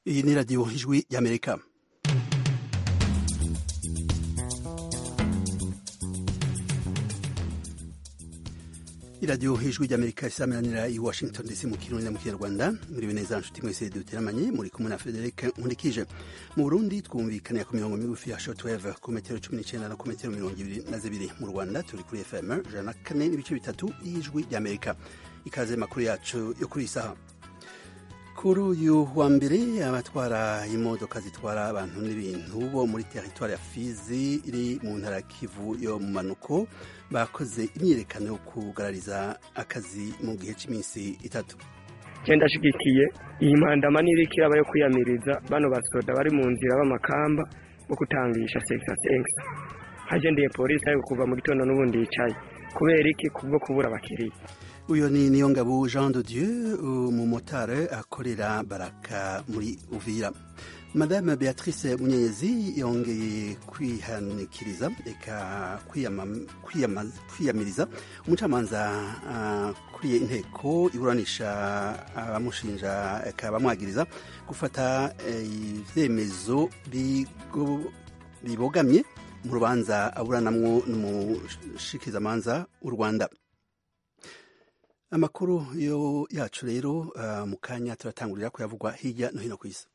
Iyi ni radiyo ijwi y'Amerika. iradiyo ijwi ry'Amerika isameranira i Washington DC mu Kirundi na mu Kinyarwanda. Muri neza nshuti mwese duteramanye muri kumwe na Frederic Nkurikije. Mu Burundi twumvikana ku mirongo migufi ya shortwave ku metero 19 na ku metero 22. Mu Rwanda turi kuri FM 104.3 y'ijwi ry'Amerika. Ikaze makuru yacu yo kuri isaha. Kuri uyu wa mbere abatwara imodoka zitwara abantu n'ibintu bo muri territoire ya Fizi iri mu ntara Kivu yo mu manuko bakoze imyiyerekano yo kugarariza akazi mu gihe cy'iminsi 3. Ndashigikiye iyi mpandama n'irikira yo kwiyamiriza bano basoda bari mu nzira b'amakamba bo kutangisha seksa hagendeye polisi ayo kuva mu gitondo n'ubundi yicaye kubera iki kubwo kubura abakiriya. Uyo ni Niyongabo Jean de Dieu, umumotari akorera Baraka muri Uvira. Madame Beatrice Munyenyezi yongeye kwihanikiriza eka kwiyamiriza umucamanza kuriye inteko iburanisha abamushinja eka bamwagiriza gufata ivyemezo bibogamye mu rubanza aburanamwo n'umushikizamanza w'u Rwanda. Amakuru yacu rero mu kanya turatangurira kuyavugwa hirya no hino ku isi.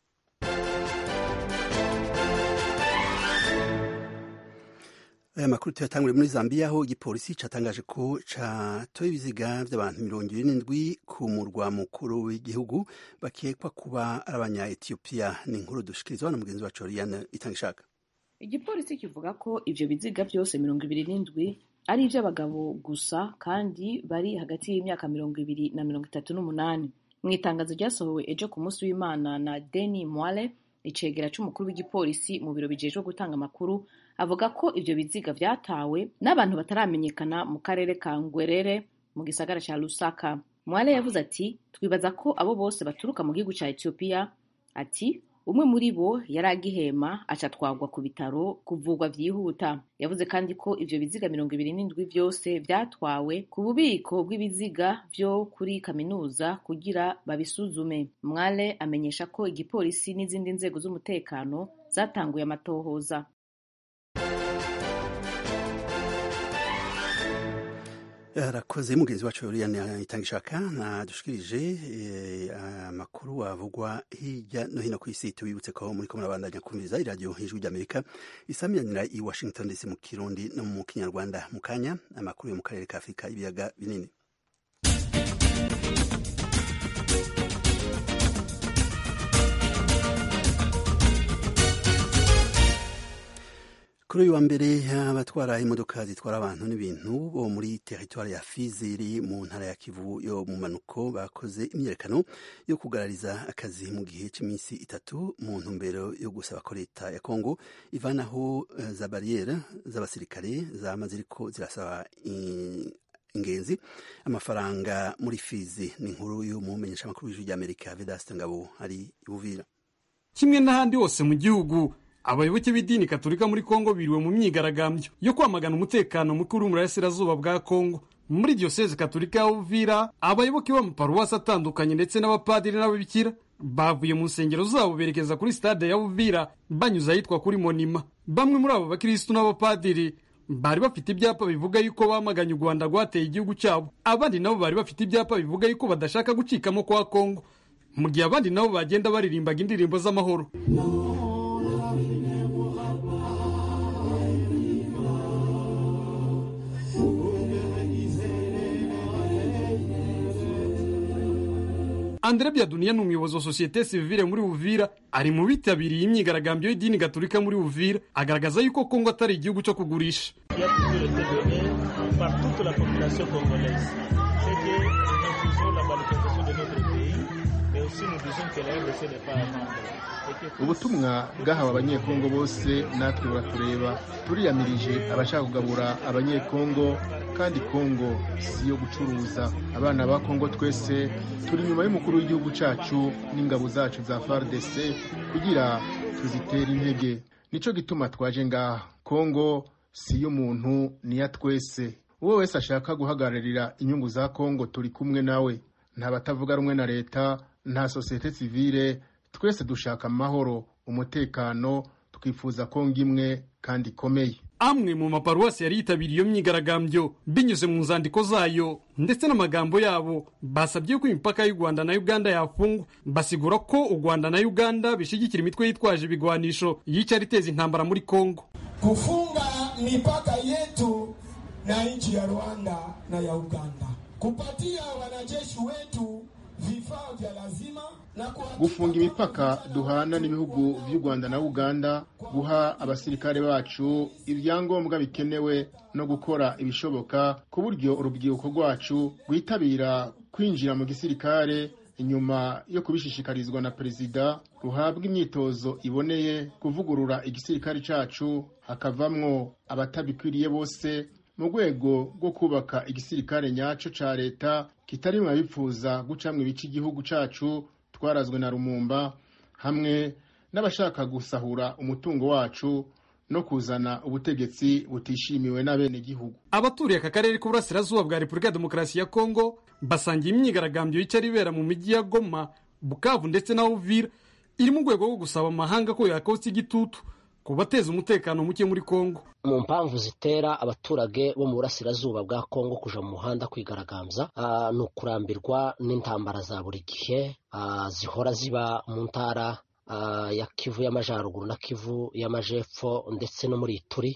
Aya makuru tuyatanguriye muri Zambia aho igipolisi catangaje ko catoye ibiziga vy'abantu 27 ku murwa mukuru w'igihugu bakekwa kuba ari abanya-Ethiopia. Ni inkuru dushikirizwa na mugenzi wacu Oriane Itangishaka. Igipolisi kivuga ko ivyo biziga vyose 27 ari ivy'abagabo gusa kandi bari hagati y'imyaka 20 na 38. Mu itangazo ryasohowe ejo ku munsi w'Imana na Deni Mwale, icegera c'umukuru w'igipolisi mu biro bijejwe gutanga amakuru, avuga ko ivyo biziga vyatawe n'abantu bataramenyekana mu karere ka Ngwerere mu gisagara ca Lusaka. Mwale yavuze ati twibaza ko abo bose baturuka mu gihugu ca Ethiopia. Ati umwe muri bo yaragihema acatwagwa ku bitaro kuvugwa vyihuta. Yavuze kandi ko ivyo biziga 27 vyose vyatwawe ku bubiko bw'ibiziga vyo kuri kaminuza kugira babisuzume. Mwale amenyesha ko igipolisi n'izindi nzego z'umutekano zatanguye amatohoza. Arakoze mugenzi wacu Oriane Itangishaka na dushikirije amakuru avugwa hirya no hino ku isi. Tubibutse ko muri komuna bandanya kumviriza iradiyo ijwi ry'Amerika isameranira i Washington DC mu Kirundi no mu Kinyarwanda. Mu kanya amakuru yo mu karere ka Afrika ibiyaga binini. Kuri uyu wa mbere abatwara imodoka zitwara abantu n'ibintu bo muri territoire ya Fizi iri mu ntara ya Kivu yo mu manuko bakoze imyiyerekano yo kugarariza akazi mu gihe cy'iminsi 3 mu ntumbero yo gusaba ko leta ya Kongo ivanaho za barriere z'abasirikare zamaze ziriko zirasaba ingenzi amafaranga muri Fizi. Ni inkuru y'umumenyesha makuru w'ijwi ry'Amerika Vedaste Ngabo ari Uvira. Kimwe n'ahandi hose mu gihugu abayoboke b'idini Katolika muri Kongo biriwe mu myigaragambyo yo kwamagana umutekano mukuru mu burasirazuba bwa Kongo. Muri diocese Katolika ya Uvira abayoboke b'amaparuwasi atandukanye ndetse n'abapadiri n'ababikira bavuye mu nsengero zabo berekeza kuri stade ya Uvira banyuze ahitwa kuri Monima. Bamwe muri abo bakristo n'abapadiri bari bafite ibyapa bivuga yuko bamaganye u Rwanda rwateye igihugu cyabo. Abandi nabo bari bafite ibyapa bivuga yuko badashaka gucikamo kwa Kongo, mu gihe abandi nabo bagenda baririmbaga indirimbo z'amahoro. Andre Biadunia n'umuyobozi wa societe civile muri Uvira ari mu bitabiriye imyigaragambyo y'idini Gatolika muri Uvira, agaragaza yuko Kongo atari igihugu cyo kugurisha. Ubutumwa bwahawe abanyekongo bose natwe buratureba. Turiyamirije abashaka kugabura abanyekongo kandi Kongo si yo gucuruza. Abana ba Kongo twese turi nyuma y'umukuru w'igihugu cacu n'ingabo zacu za FARDC kugira tuzitere intege. Nico gituma twaje ngaha. Kongo si y'umuntu ni ya twese. Uwo wese ashaka guhagararira inyungu za Kongo turi kumwe nawe. Nta batavuga rumwe na leta, nta societe civile twese dushaka amahoro, umutekano, twifuza Kongo imwe kandi ikomeye. Amwe mu maparuwasi yari yitabiriye iyo myigaragambyo binyuze mu nzandiko zayo ndetse n'amagambo yabo basabye ko imipaka y'u Rwanda na Uganda yafungwa, basigura ko u Rwanda na Uganda bishigikira imitwe yitwaje ibigwanisho yica riteza intambara muri Kongo. Kufunga mipaka yetu na nchi ya Rwanda na ya Uganda, kupatia wanajeshi wetu vifaa vya lazima na gufunga imipaka duhana n'ibihugu by'u Rwanda na Uganda, guha abasirikare bacu ibyangombwa bikenewe no gukora ibishoboka ku buryo urubyiruko rwacu rwitabira kwinjira mu gisirikare inyuma yo kubishishikarizwa na perezida, ruhabwa imyitozo iboneye kuvugurura igisirikare cacu, hakavamwo abatabikwiriye bose mu rwego rwo kubaka igisirikare nyaco ca leta kitari mu bipfuza gucamwe ibice igihugu cacu twarazwe na Rumumba, hamwe n'abashaka gusahura umutungo wacu no kuzana ubutegetsi butishimiwe n'abene gihugu. Abaturiye aka karere k'uburasirazuba bwa Repubulika ya Demokarasi ya Kongo basangiye imyigaragambyo yicara ibera mu mijyi ya Goma, Bukavu ndetse na Uvira iri mu rwego rwo gusaba amahanga ko yakotsa igitutu ku bateza umutekano muke muri Kongo. Mu mpamvu zitera abaturage bo mu burasirazuba bwa Kongo kuja mu muhanda kwigaragambya ni ukurambirwa n'intambara za buri gihe zihora ziba mu ntara ya Kivu y'Amajyaruguru na Kivu y'Amajepfo ndetse no muri Ituri.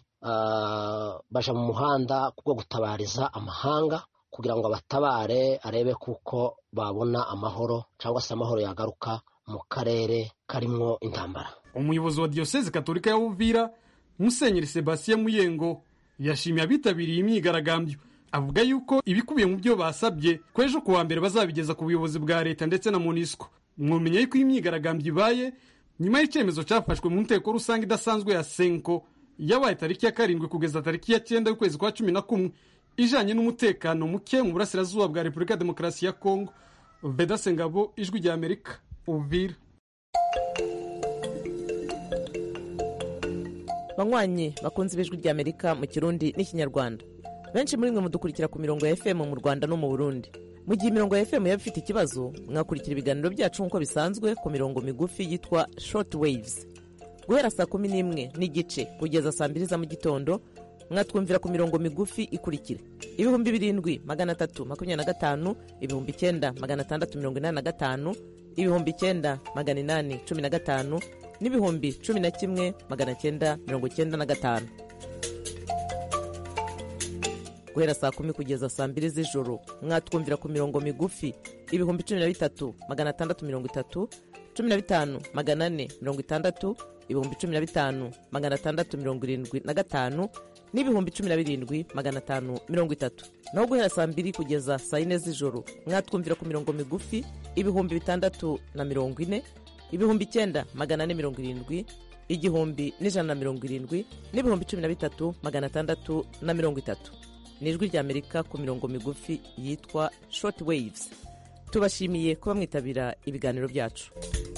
Baja mu muhanda kubwo gutabariza amahanga kugira ngo abatabare arebe kuko babona amahoro cyangwa se amahoro yagaruka mu karere karimwo intambara. Umuyobozi wa Diocese Katolika ya Uvira, Musenyeri Sebastien Muyengo, yashimiye abitabiriye imyigaragambyo, avuga yuko ibikubiye mu byo basabye kwejo kuwa mbere bazabigeza ku buyobozi bwa leta ndetse na MONUSCO. Mwumenya yuko imyigaragambyo ibaye nyuma y'icyemezo cyafashwe mu nteko rusange idasanzwe ya Senko yabaye tariki ya 7 kugeza tariki ya 9 y'ukwezi kwa 11 ijanye n'umutekano muke mu burasirazuba bwa Repubulika ya Demokarasi ya Kongo. Vedaste Ngabo, Ijwi rya Amerika, Uvira. Banywanyi bakunze Ijwi rya Amerika mu Kirundi n'Ikinyarwanda, benshi muri mwe mudukurikira ku mirongo ya FM mu Rwanda no mu Burundi. Mu gihe imirongo ya FM yabifite ikibazo, mwakurikira ibiganiro byacu nk'uko bisanzwe ku mirongo migufi yitwa short waves. Guhera saa 11 n'igice kugeza saa 2 za mu gitondo, mwatwumvira ku mirongo migufi ikurikira: 7325, 9685, 9815 n'ibihumbi 11,995. Guhera saa 10 kugeza saa 2 z'ijoro, mwatwumvira ku mirongo migufi 13630, 15460, 15675 n'ibihumbi 17,530. Naho guhera saa 2 kugeza saa 4 z'ijoro, mwatwumvira ku mirongo migufi 640, 9,470, 1,170 n'ibihumbi 13,630. Ni Ijwi rya Amerika ku mirongo migufi yitwa short waves. Tubashimiye kuba mwitabira ibiganiro byacu.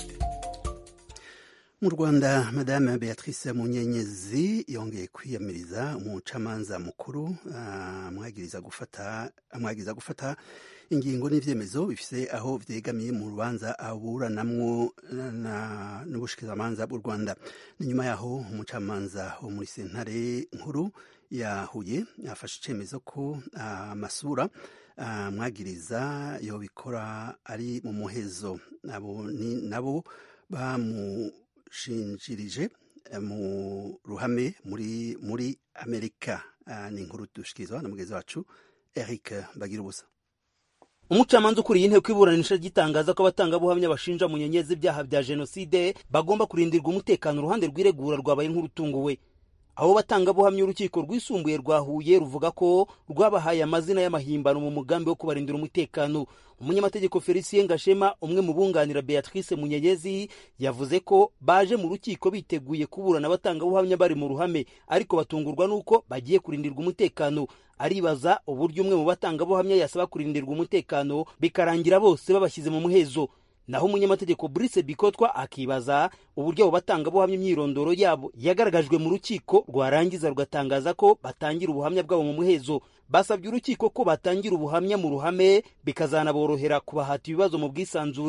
Mu Rwanda, Madame Beatrice Munyenyezi yongeye kwiyamiriza umucamanza mukuru amwagiriza gufata ingingo n'ivyemezo bifise aho vyegamiye mu rubanza aburanamwo n'ubushikizamanza bw'u Rwanda. Ni nyuma yaho umucamanza wo muri sentare nkuru ya Huye yafashe icemezo ko amasura amwagiriza yobikora ari mu muhezo. Nabo bamushinjirije mu ruhame muri Amerika. Ni inkuru dushikirizwa na mugenzi wacu Eric Bagirubusa. Umucamanza ukuriye inteko iburanisha gitangaza ko abatangabuhamya bashinja Munyenyezi ibyaha bya jenoside bagomba kurindirwa umutekano uruhande rw'iregura rwabaye nk'urutunguwe. Abo batangabuhamya urukiko rwisumbuye rwa Huye ruvuga ko rwabahaye amazina y'amahimbano mu mugambi wo kubarindira umutekano. Umunyamategeko Felicien Gashema, umwe mu bunganira Beatrice Munyenyezi, yavuze ko baje mu rukiko biteguye kuburana abatangabuhamya bari mu ruhame, ariko batungurwa nuko bagiye kurindirwa umutekano. Aribaza uburyo umwe mu batangabuhamya yasaba kurindirwa umutekano bikarangira bose babashyize mu muhezo. Naho umunyamategeko Brice Bikotwa akibaza uburyo abo batangabuhamya imyirondoro yabo yagaragajwe mu rukiko rwarangiza rugatangaza ko batangira ubuhamya bwabo mu muhezo. Basabye urukiko ko batangira ubuhamya mu ruhame bikazanaborohera kubahata ibibazo mu bwisanzure.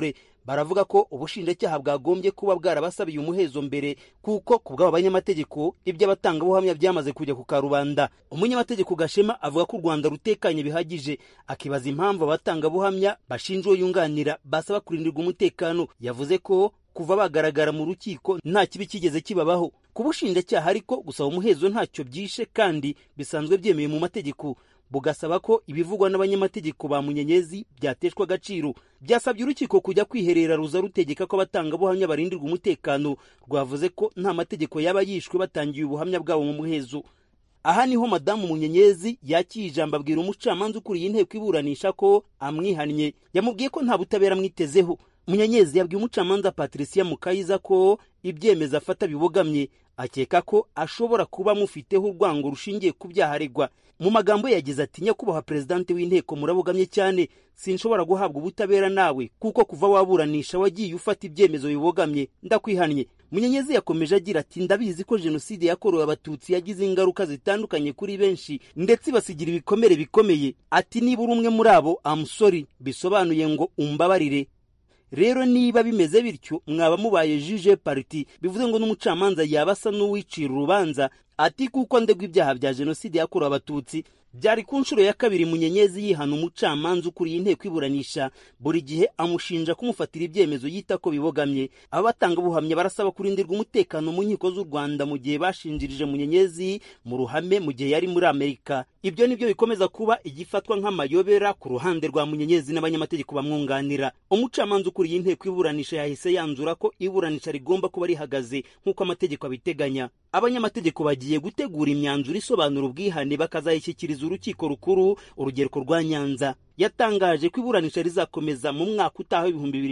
baravuga ko ubushinjacyaha bwagombye kuba bwarabasabiye umuhezo mbere kuko ku bw'abo banyamategeko iby'abatangabuhamya byamaze kujya ku karubanda. Umunyamategeko Gashema avuga ko u Rwanda rutekanye bihagije, akibaza impamvu abatangabuhamya bashinja uwo yunganira basaba kurindirwa umutekano. Yavuze ko kuva bagaragara mu rukiko nta kibi kigeze kibabaho. Ku bushinjacyaha ariko gusaba umuhezo ntacyo byishe kandi bisanzwe byemeye mu mategeko, bugasaba ko ibivugwa n'abanyamategeko ba Munyenyezi byateshwa agaciro. Byasabye urukiko kujya kwiherera ruza rutegeka ko abatangabuhamya barindirwa umutekano. Rwavuze ko nta mategeko yaba yishwe batangiye ubuhamya bwabo mu muhezo. Aha niho Madamu Munyenyezi yakiye ijambo abwira umucamanza ukuriye inteko iburanisha ko amwihannye. Yamubwiye ko nta butabera amwitezeho. Munyenyezi yabwiye umucamanza Patricia Mukayiza ko ibyemeza afata bibogamye, akeka ko ashobora kuba amufiteho urwango rushingiye ku byaha aregwa. Mu magambo yagize ati, nyakubahwa Presidente w'inteko murabogamye cyane, sinshobora guhabwa ubutabera nawe kuko kuva waburanisha wagiye ufata ibyemezo bibogamye, ndakwihannye. Munyenyezi yakomeje agira ati, ndabizi ko jenoside yakorewe abatutsi yagize ingaruka zitandukanye kuri benshi ndetse basigira ibikomere bikomeye. Ati, niba uri umwe muri abo, I'm sorry, bisobanuye ngo umbabarire. Rero niba bimeze bityo mwaba mubaye juge parti, bivuze ngo n'umucamanza yabasa n'uwicira urubanza. Ati, kuko ndegwa ibyaha bya jenoside yakorewe abatutsi. Byari ku nshuro ya kabiri Munyenyezi yihana umucamanza ukuriye inteko iburanisha, buri gihe amushinja kumufatira ibyemezo yita ko bibogamye. Abatangabuhamya barasaba kurindirwa umutekano mu nkiko z'u Rwanda mu gihe bashinjirije Munyenyezi mu ruhame mu gihe yari muri Amerika. Ibyo nibyo bikomeza kuba igifatwa nk'amayobera ku ruhande rwa Munyenyezi n'abanyamategeko bamwunganira. Umucamanza ukuriye inteko iburanisha yahise yanzura ko iburanisha rigomba kuba rihagaze nk'uko amategeko abiteganya. Abanyamategeko bagiye gutegura imyanzuro isobanura ubwihane bakazayishyikiriza urukiko rukuru, urugereko rwa Nyanza. Yatangaje ko iburanisha rizakomeza mu mwaka utaha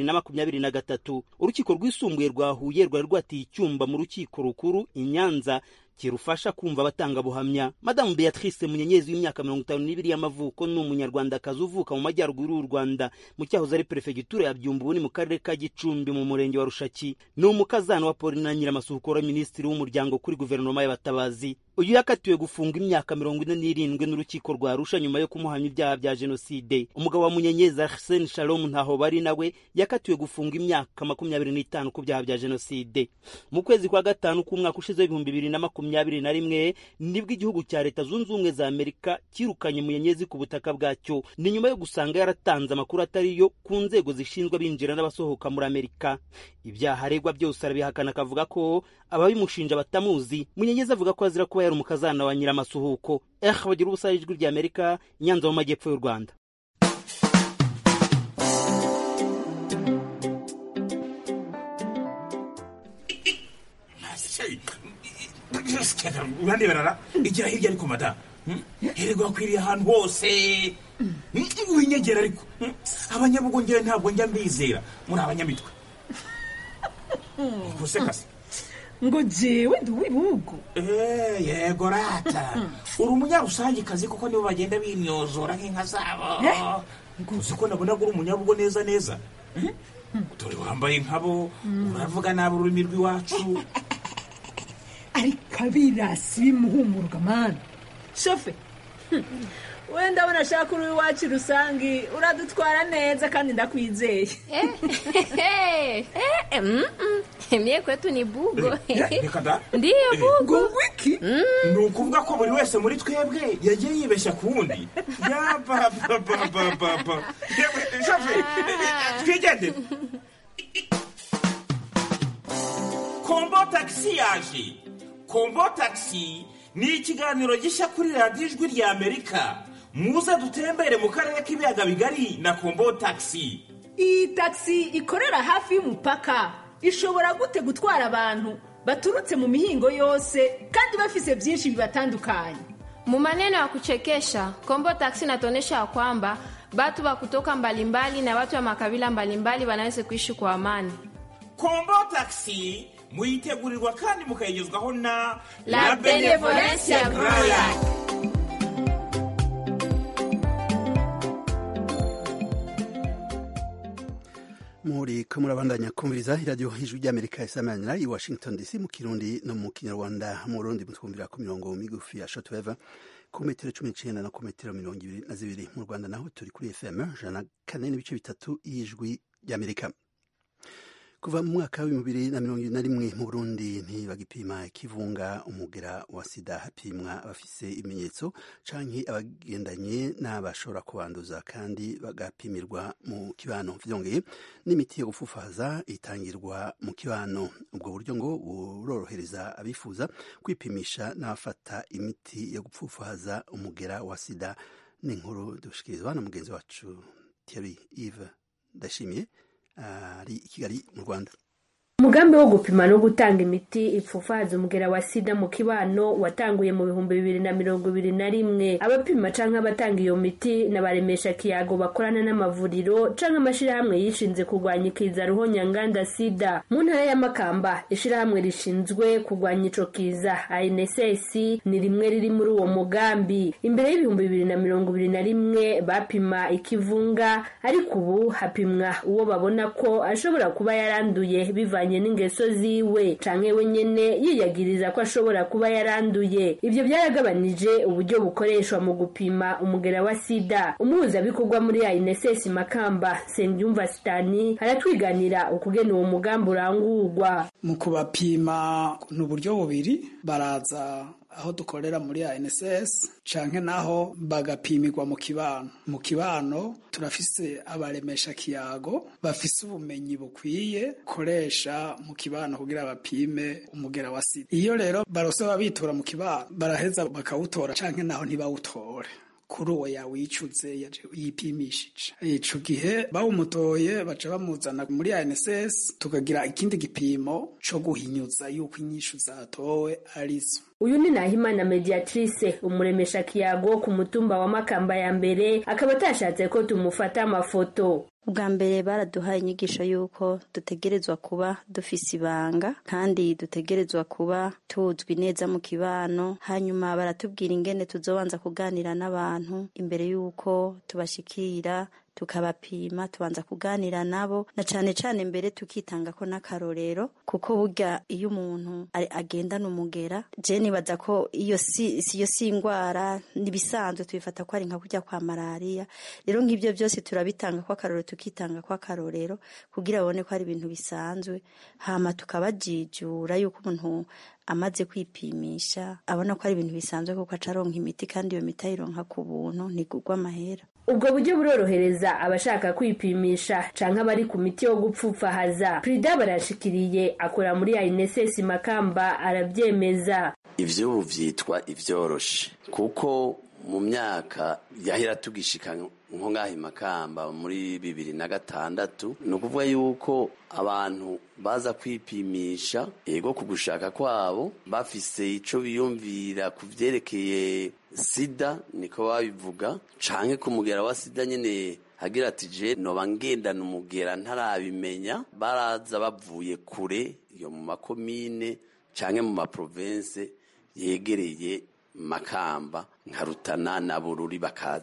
2023. Urukiko rwisumbuye rwa Huye rwari rwatiye icyumba mu rukiko rukuru i Nyanza kirufasha kumva abatangabuhamya. Madamu Beatrice Munyenyezi w'imyaka 52 y'amavuko ni umunyarwandakazi uvuka mu majyaruguru y'u Rwanda mu cyahoze ari perefegitura ya Byumba ni mu karere ka Gicumbi mu murenge wa Rushaki. Ni umukazana wa Paulina Nyiramasuhukura, minisitiri w'umuryango kuri guverinoma y'abatabazi. Uyu yakatiwe gufunga imyaka 47 n'urukiko rwa Arusha nyuma yo kumuhamya ibyaha bya jenoside. Umugabo wa Munyenyezi Arsene Shalom ntaho bari nawe yakatiwe gufunga imyaka 25 ku byaha bya jenoside. Mu kwezi kwa gatanu k'umwaka ushize 2021 nibwo igihugu cya Leta Zunze Ubumwe za Amerika kirukanye Munyenyezi ku butaka bwacyo. Ni nyuma yo gusanga yaratanze amakuru atariyo ku nzego zishinzwe binjira n'abasohoka muri Amerika. Ibyaha aregwa byose arabihakana, akavuga ko ababimushinja batamuzi. Munyenyezi avuga ko azira kuba yari umukazana wa Nyiramasuhuko. Bagira ubusa ijwi rya Amerika, Nyanza mu majyepfo y'u Rwanda. Urande barara igira hirya ariko mada. Herego akwiriye ahantu hose. Winyegera ariko. Abanyabugongera ntabwo njya mbizera. Muri abanyamitwe. Kusekase. Ngo jewe ndi wibugo. Yego rata. Uri umunyarusangi kazi kuko nibo bagenda bimyozora nk'inka zabo. Uzi ko nabona uri umunyabugo neza neza. Dore wambaye nkabo, uravuga nabi ururimi rw'iwacu. Ariko abirasi bimuhumurwa mana. Shofe. Wenda abona shaka uri iwacu rusangi uradutwara neza kandi ndakwizeye. Mie kwetu ni bugo. Ndiyo bugo. Wiki? Ni ukuvuga ko buri wese muri twebwe yagiye yibeshya ku wundi. Ya papa. Shofe, twigende. Kombo taxi yaje. Kombo taxi ni ikiganiro gishya kuri radiyo ijwi rya Amerika. Muze dutembere mu karere k'ibiyaga bigari na Kombo taxi. Iyi taxi ikorera hafi y'umupaka. Ishobora gute gutwara abantu baturutse mu mihingo yose kandi bafise byinshi bibatandukanye. Mu maneno ya kuchekesha, Kombo taxi inatuonyesha kwamba watu wa kutoka mbalimbali na watu wa makabila mbalimbali wanaweza kuishi kwa amani. Kombo taxi muyitegurirwa kandi mukayigezwaho na La Benevolencia Royal. muri ko murabandanya kumviriza iradiyo ijwi ry'Amerika isamanira i Washington DC mu Kirundi no mu Kinyarwanda. Mu Burundi mutwumvira ku mirongo migufi ya shortwave ku metero 19 na ku metero 22. Mu Rwanda naho turi kuri FM 104.3 y'ijwi ry'Amerika. kuva mu mwaka wa 2021 mu Burundi ntibagipima ikivunga umugera wa sida, hapimwa abafise ibimenyetso canke abagendanye n'abashobora kubanduza, kandi bagapimirwa mu kibano. Vyongeye n'imiti yo gufufaza itangirwa mu kibano. Ubwo buryo ngo burorohereza abifuza kwipimisha n'abafata imiti yo gupfufaza umugera wa sida. N'inkuru dushikirizwa na mugenzi wacu Thierry Yves Ndashimiye ari i Kigali mu Rwanda. Umugambi wo gupima no gutanga imiti ipfufaza umugera wa sida mu kibano watanguye mu 2021. Abapima canke abatanga iyo miti n'abaremesha kiyago bakorana n'amavuriro canke amashirahamwe yishinze kurwanya ikiza ruhonyanganda sida. Mu ntara ya Makamba, ishirahamwe rishinzwe kurwanya ico kiza ANSS ni rimwe riri muri uwo mugambi. Imbere y'2021 bapima ikivunga, ariko ubu hapimwa uwo babona ko ashobora kuba yaranduye bivanye n'ingeso ziwe canke wenyene yiyagiriza ko ashobora kuba yaranduye. Ivyo byaragabanije uburyo bukoreshwa mu gupima umugera wa sida. Umuhuza bikorwa muri ANSS Makamba, Sengyumva Stani, aratwiganira ukugena uwo mugambi urangurwa. Mu kubapima n'uburyo bubiri, baraza aho dukorera muri ANSS canke naho bagapimirwa mu kibano. Mu kibano turafise abaremesha kiyago bafise ubumenyi bukwiye koresha mu kibano kugira bapime umugera wa sida. Iyo rero barose babitura mu kibano, baraheza bakawutora canke naho ntibawutore kuri uwo yawicuze yipimishije. Ico gihe bawumutoye baca bamuzana muri ANSS, tukagira ikindi gipimo co guhinyuza yuko inyishu zatowe arizo. Uyu ni Nahimana Mediatrice, umuremesha kiyago ku mutumba wa Makamba ya mbere, akaba atashatse ko tumufata amafoto. Ubwa mbere baraduhaye inyigisho yuko dutegerezwa kuba dufise ibanga kandi dutegerezwa kuba tuzwi neza mu kibano. Hanyuma baratubwira ingene tuzobanza kuganira n'abantu imbere yuko tubashikira, tukabapima, tubanza kuganira nabo, na cane cane mbere tukitanga ko n'akarorero, kuko burya iyo umuntu agendana umugera, je nibaza ko iyo si ingwara nibisanzwe tubifata ko ari nka kurya kwa malaria. Rero nk'ivyo byose turabitanga ko akarorero, tukitanga ko akarorero kugira babone ko ari ibintu bisanzwe, hama tukabajijura yuko umuntu amaze kwipimisha abona ko ari ibintu bisanzwe kuko acaronka imiti, kandi iyo miti ayironka ku buntu, ntigurwa amahera. Ubwo buryo burorohereza abashaka kwipimisha canke abari ku miti yo gupfufahaza. Prida barashikiriye akora muri ANSS Makamba arabyemeza. Ivyo vyitwa ivyoroshe, kuko mu myaka yahera tugishika nko ngahi Makamba muri 2006, nukuvuga yuko abantu baza kwipimisha ego kugushaka kwabo, bafise ico biyumvira kuvyerekeye sida, niko babivuga, canke kumugera wa sida nyene hagira ati je noba ngendana umugera ntarabimenya. Baraza bavuye kure yo mu makomine canke mu maprovince yegereye Makamba nka Rutana na Bururi,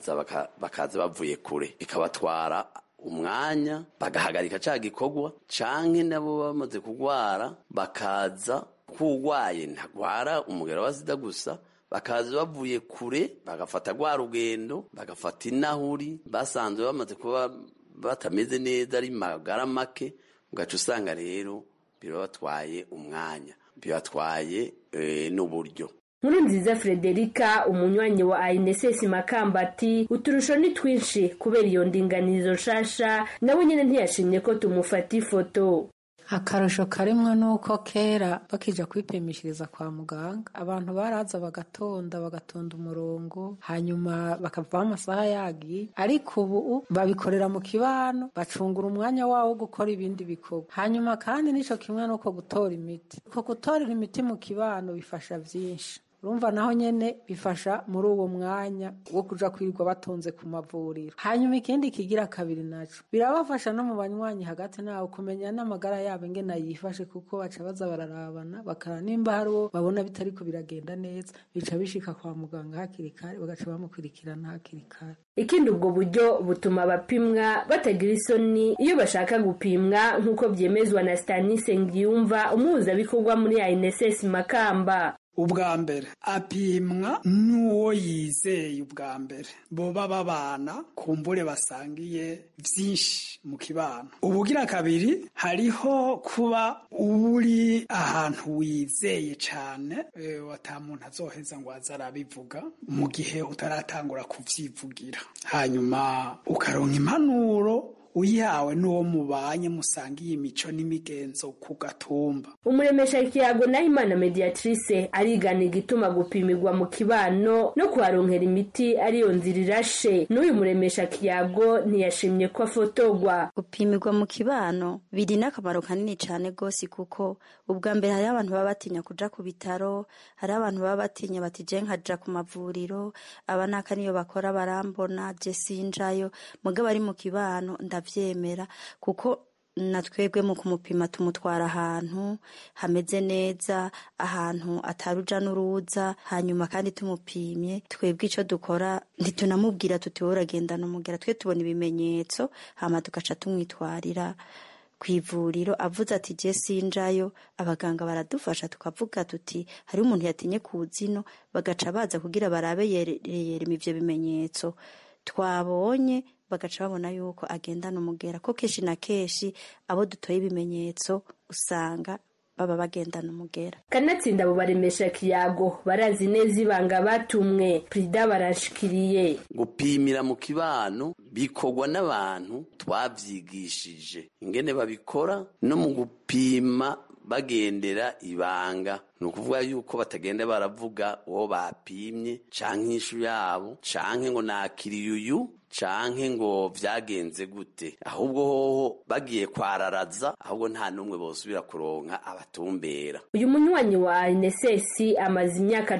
bakaza bavuye kure, bikabatwara umwanya, bagahagarika ca gikorwa. Canke nabo bamaze kugwara bakaza kugwaye ntagwara umugera wa sida gusa, bakaza bavuye kure, bagafata gwa rugendo, bagafata inahuri, basanzwe bamaze kuba batameze neza, ari magara make, ugaca usanga rero birabatwaye umwanya, bibatwaye n'uburyo. Nkurunziza Frederica, umunywanyi wa ANSS Makamba, ati uturusho ni twinshi kubera iyo ndinganizo nshasha, nawe nyene ntiyashimye ko tumufata ifoto. Akarusho karimwe nuko kera bakija kwipimishiriza kwa muganga, abantu baraza bagatonda umurongo, hanyuma bakava amasaha yagiye, ariko ubu babikorera mu kibano, bacungura umwanya wawo gukora ibindi bikorwa. Hanyuma kandi nico kimwe nuko gutora imiti, ko gutorera imiti mu kibano bifasha vyinshi. Urumva naho nyene bifasha muri uwo mwanya wo kuja kwirirwa batonze ku mavuriro. Hanyuma ikindi kigira kabiri naco, birabafasha no mu banywanyi hagati nawo kumenya n'amagara yabo ingene yifashe, kuko baca baza bararabana, bakara nimba hari uwo babona bitariko biragenda neza, bica bishika kwa muganga hakiri kare, bagaca bamukurikirana hakiri kare. Ikindi ubwo buryo butuma abapimwa batagira isoni iyo bashaka gupimwa, nk'uko vyemezwa na Stani Sengyumva, umuhuza bikorwa muri ANSS Makamba. ubwa mbere apimwa n'uwo yizeye ubwa mbere boba babana kumbure basangiye vyinshi mu kibano. Ubugira kabiri hariho kuba uri ahantu wizeye cane ata muntu azoheza ngo azarabivuga mu gihe utaratangura kuvyivugira, hanyuma ukaronka impanuro uyawe n'uwo mubanye musangiye imico n'imigenzo ku gatumba. Umuremesha kiyago Nahimana Mediatrice arigana igituma gupimirwa mu kibano no kuharonkera imiti ariyo nzira irashe. N'uyu muremesha kiyago ntiyashimye ko afotogwa. Gupimirwa mu kibano biri n'akamaro kanini cane gose, kuko ubwa mbere hari abantu baba batinya kuja ku bitaro, hari abantu baba batinya bati je nkaja ku mavuriro, abanaka niyo bakora barambona je sinjayo, mugabo ari mu kibano vyemera kuko natwebwe mu kumupima tumutwara ahantu hameze neza, ahantu ataruja n'uruza, hanyuma kandi tumupimye twebwe ico dukora ntitunamubwira tuti wowe uragendana umugera, twe tubona ibimenyetso hama tugaca tumwitwarira kw'ivuriro. Avuze ati je sinjayo, abaganga baradufasha tukavuga tuti hari umuntu yatinye kuzino, bagaca baza kugira barabe yereyere ivyo bimenyetso twabonye, bagaca babona yuko agendana umugera, ko keshi na keshi abo dutoye ibimenyetso usanga baba bagendana umugera. Kanatsinda abo baremesha kiyago barazi neza ibanga batumwe. Prida barashikiriye gupimira mu kibano bikorwa n'abantu twavyigishije ingene babikora, no mu gupima bagendera ibanga, nukuvuga yuko batagenda baravuga uwo bapimye canke ishu yabo canke ngo nakiriye uyu canke ngo vyagenze gute, ahubwo hoho bagiye kwararaza, ahubwo nta numwe bosubira kuronka abatumbera. Uyu munywanyi wa INSS amaze imyaka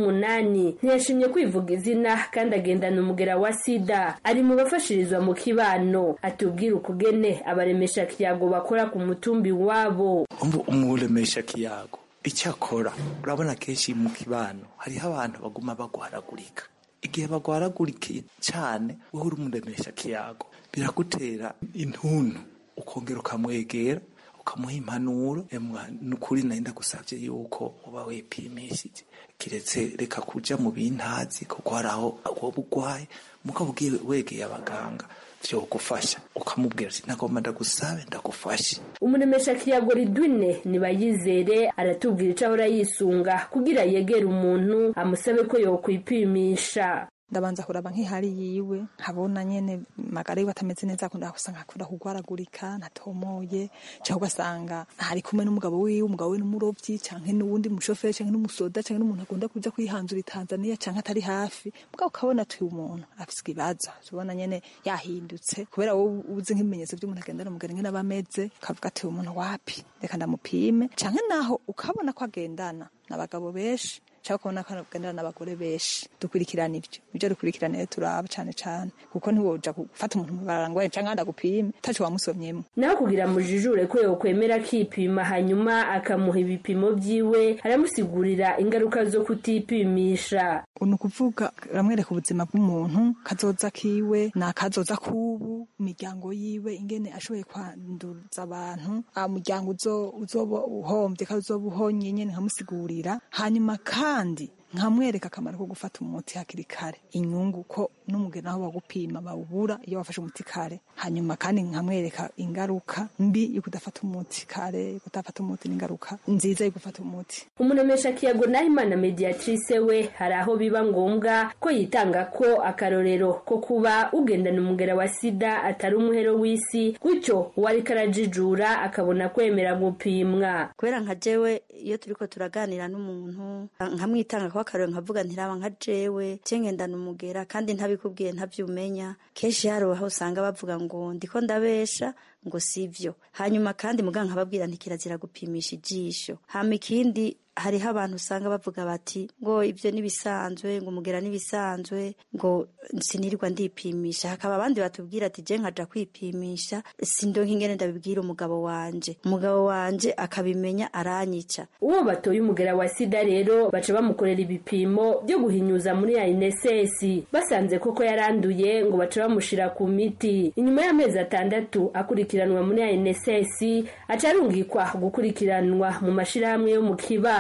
18 ntiyashimye kwivuga izina kandi agendana umugera wa sida. Ari mu bafashirizwa mu kibano, atubwira ukugene abaremesha kiyago bakora ku mutumbi wabo. Umuremesha kiyago icyakora urabona kenshi mu kibano hariho abantu baguma bagwaragurika. Igihe bagwaragurikiye cyane wowe uri umuremesha kiyago biragutera intuntu, ukongera ukamwegera ukamuha impanuro. Nukuri nenda gusavye yuko uba wipimishije, kiretse reka kuja mu bintazi kuko haraho wowe ugwaye, mukabwiye wegeye abaganga vyo gufasha, ukamubwira ati nagomba ndagusabe ndagufashe. Umuremesha kiyago Ridwine Nibayizere aratubwira ico ahora yisunga kugira yegere umuntu amusabe ko yokwipimisha. Ndabanza kuraba nk'ihari yiwe, nkabona nyene magara yiwe atameze neza, akunda gusanga akunda kugwaragurika natomoye, cyangwa ugasanga hari kumwe n'umugabo wiwe, umugabo we n'umurovyi canke n'uwundi mushoferi canke n'umusoda canke n'umuntu akunda kuja kwihanzura Tanzania canke atari hafi, mugabo ukabona ati umuntu afise ikibazo, ubona nyene yahindutse kubera wowe uzi nk'ibimenyetso by'umuntu agendana umugera ngene abameze, ukavuga ati umuntu wapi reka ndamupime. Canke naho ukabona ko agendana n'abagabo benshi cyangwa kubona ko agendana n'abagore benshi, dukurikirana ibyo dukurikirana turaba cane kuko ntiwoja gufata umuntu mubarangwaye canke ndagupime taco wamusomyemo. Naho kugira mujijure ko yokwemera kipima hanyuma akamuha ibipimo vyiwe, aramusigurira ingaruka zo kutipimisha. Ukuvuga ramwereka ubuzima bw'umuntu, kazoza kiwe na kazoza kubu, imiryango yiwe ingene ashoboye kwanduza abantu, umuryango uzoba uhombye kazoba uhonye nyene nkamusigurira, hanyuma kandi nkamwereka akamaro ko gufata umuti hakiri kare, inyungu ko n'umugena aho bagupima bawubura iyo wafashe umuti kare, hanyuma kandi nkamwereka ingaruka mbi yo kudafata umuti kare, kudafata umuti n'ingaruka nziza yo gufata umuti. Umuremesha kiyago Nahimana Mediatrice we hari aho biba ngombwa ko yitanga ko akarorero ko kuba ugendana umugera wa sida atari umuhero w'isi, gutyo wari karajijura akabona kwemera gupimwa. Kubera nka jewe iyo turiko turaganira n'umuntu nkamwitanga ko akarorero, nkavuga ntiraba nka jewe cengendana umugera kandi ntabikubwiye ntavyumenya, kenshi haro aho usanga bavuga ngo ndiko ndabesha ngo sivyo, hanyuma kandi muganga nkababwira ntikirazira gupimisha ijisho. Hama ikindi hariho abantu usanga bavuga bati ngo ibyo nibisanzwe, ngo umugera nibisanzwe, ngo sinirirwa ndipimisha. Hakaba abandi batubwira ati je nkaja kwipimisha sindonke ingene ndabibwira umugabo wanje akabimenya aranyica. Uwo batoye umugera wa sida rero baca bamukorera ibipimo byo guhinyuza muri INSS, basanze koko yaranduye ngo baca bamushira ku miti. Inyuma y'amezi 6 akurikiranwa muri INSS aca arungikwa gukurikiranwa mu mashirahamwe yo mu kibano.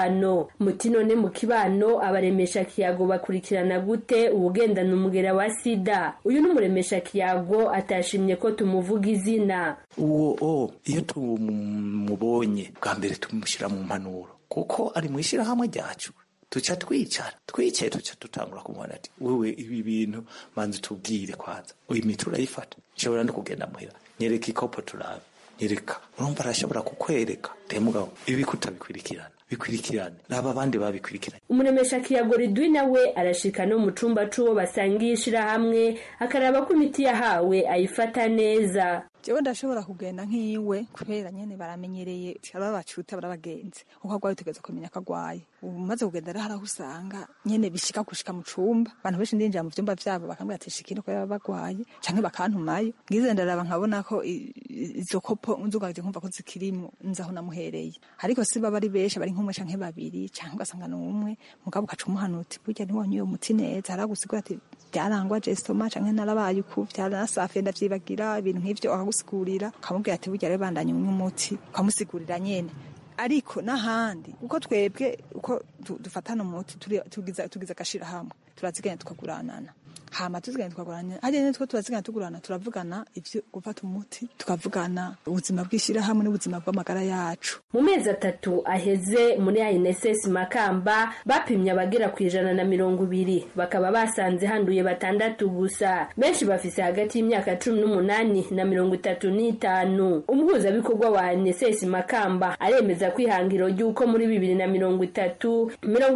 kibano. Muti none mu kibano abaremesha kiyago bakurikirana gute ubugendana umugera wa sida? Uyu n'umuremesha kiyago atashimye ko tumuvuga izina. Uwo iyo tumubonye bwa mbere tumushyira mu mpanuro kuko ari mu ishyirahamwe ryacu, tuca twicaye tuca dutangura kumubona ati wewe ibi bintu manzi tubwire kwanza uyu miti urayifata, nshobora no kugenda muhira nyereka ikopo turabe, nyereka urumva arashobora kukwereka temugabo ibi bikurikirane naba abandi babikurikiranye. Umuremesha kiyago Ridwi nawe arashika no mu cumba c'uwo basangishira hamwe akaraba ko imiti yahawe ayifata neza. Jewe ndashobora kugenda nk'iwe kubera nyene baramenyereye babacuta barabagenzi uko agwaye tugeze kumenya kagwaye. Umaze kugenda rero usanga nyene bishika kushika mu cumba abantu benshi ndinjira mu vyumba vyabo bakambwira ati shikino ko bagwaye canke bakantumayo ngize ndaraba nkabona ko izo kopo nzugaje nkumva ko zikirimo nzaho namuhereye, ariko si baba ari benshi bari nk'umwe canke babiri canke ugasanga n'umwe mugabo ukacumuhanuti burya ntiwanyuye umuti neza aragusigura ati byarangwa jestoma canke narabaye uku byaranasafe ndavyibagira ibintu nk'ivyo akagusigurira ukamubwira ati burya rero bandanye umuti ukamusigurira nyene. Ariko n'ahandi uko twebwe uko dufatana umuti tugiza agashira hamwe turaziganya tukaguranana hama tuziganya tukaguranana hadi nitwo turaziganya tugurana turavugana ivyo gufata umuti tukavugana ubuzima bw'ishira hamwe n'ubuzima bw'amagara yacu. Mu mezi 3 aheze muri INSS Makamba bapimye abagera ku 120 bakaba basanze handuye 6 gusa, benshi bafise hagati y'imyaka 18 na 35. Umuhuza bikorwa wa INSS Makamba aremeza kwihangiro ry'uko muri 2030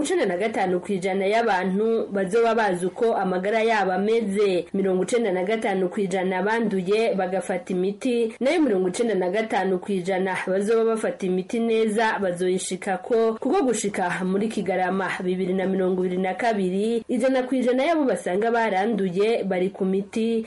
95% y'abantu bazoba bazi uko amagara yabo ameze, 95% banduye bagafata imiti nayo 95% bazoba bafata imiti neza bazoyishikako kuko gushika muri Kigarama 2022 100% yabo basanga baranduye bari ku miti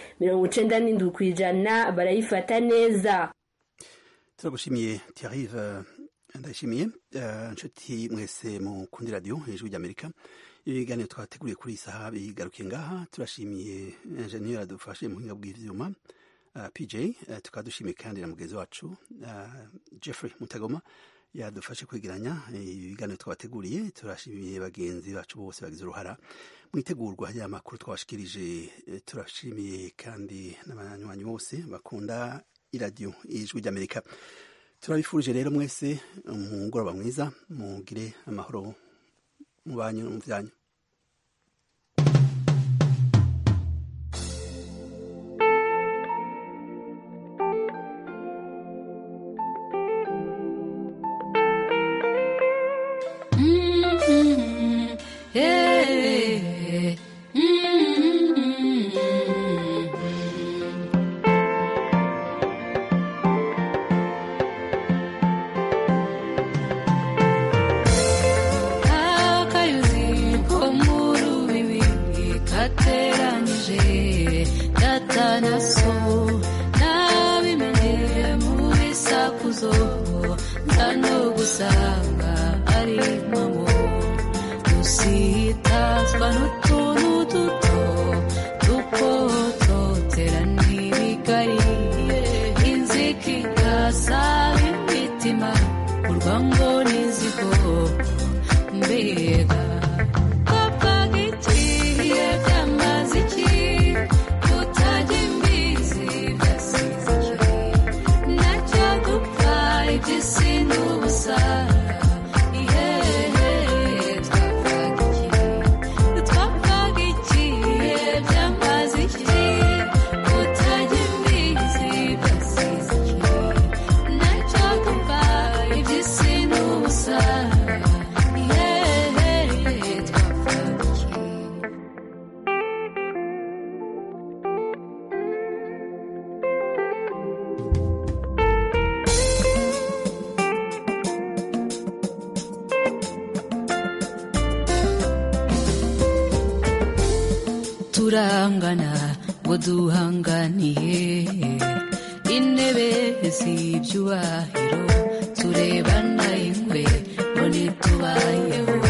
97% barayifata neza. Turagushimiye Thierry ndashimiye nshuti mwese mu kundi radio Ijwi ry'Amerika. Ibiganiro twateguriye kuri isaha bigarukiye ngaha. Turashimiye engineer adufashe mu buhinga bw'ivyuma PJ, tukadushimiye kandi na mugezi wacu Jeffrey Mutagoma yadufashe kwegeranya ibiganiro twateguriye. Turashimiye bagenzi bacu bose bagize uruhara mu itegurwa y'amakuru twashikirije. Turashimiye kandi n'abanywanyi bose bakunda iradio Ijwi ry'Amerika. Turabifurije rero mwese umugoroba mwiza, mugire amahoro mu banyu no mu vyanyu. turangana ngo duhanganiye intebe z'ibyubahiro turebana ingwe ngo ntitubayeho